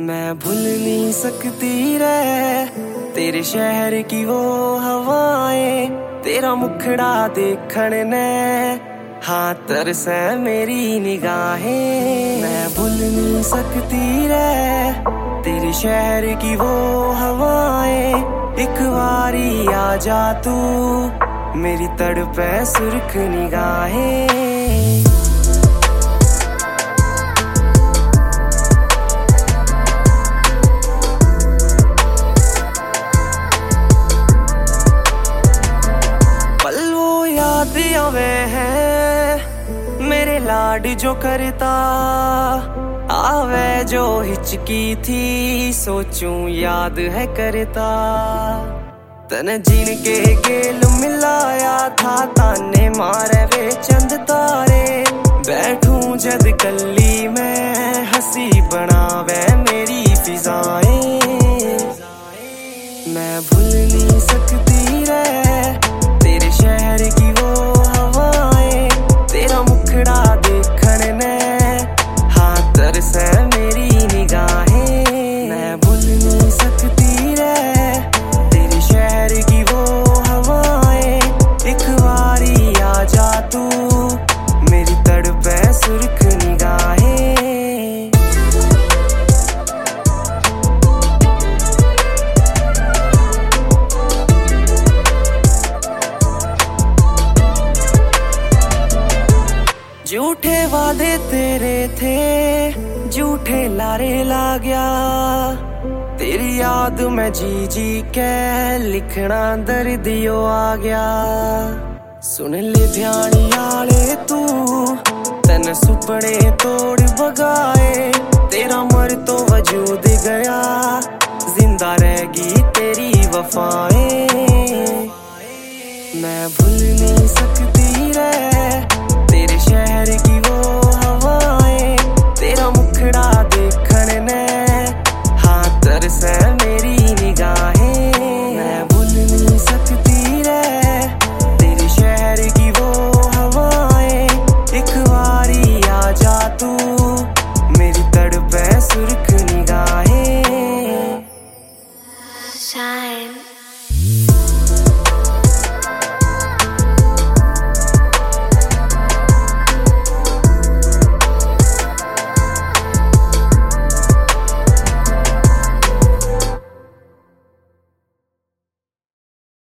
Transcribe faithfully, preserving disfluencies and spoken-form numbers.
मैं भूल नहीं सकती रे तेरे शहर की वो हवाएं, तेरा मुखड़ा देखण ने हाँ तरसे मेरी निगाहें। मैं भूल नहीं सकती रे तेरे शहर की वो हवाएं, एक बारी आ जा तू मेरी तड़पे सुर्ख निगाहें। आवे हैं मेरे लाड जो करता, आवे जो हिचकी थी सोचूं याद है करता। तन जीन के गेल मिलाया था ताने मारे वे चंद तारे, बैठूं जद कल्ली में हंसी बनावे मेरी फिजाएं। मैं भूल नहीं सकती रे तेरे शहर की वो हवाएं, तेरा मुखड़ा देखण ने हाँ तरसे मेरी निगाहें। मैं भूल नहीं सकती रे तेरे शहर की वो हवाएं, एक बारी आ जा तू मेरी तड़पे सुर्ख निगाहें। झूठे वादे तेरे थे झूठे लारे ला गया, तेरी याद में जी जी के लिखना दर्दियो आ गया। सुन ले ध्यान आले तू तन सुपने तोड़ बगाए, तेरा मर तो वजूद गया जिंदा रहेगी तेरी वफाएं। मैं भूल नहीं सकती रे तेरे शहर की वो हवाएं, तेरा मुखड़ा देखण ने हाँ तरसे मेरी निगाहें। मैं भूल नहीं सकती रे तेरे शहर की वो हवाएं, एक बारी आ जा तू मेरी तड़पे सुर्ख निगाहें। Shine.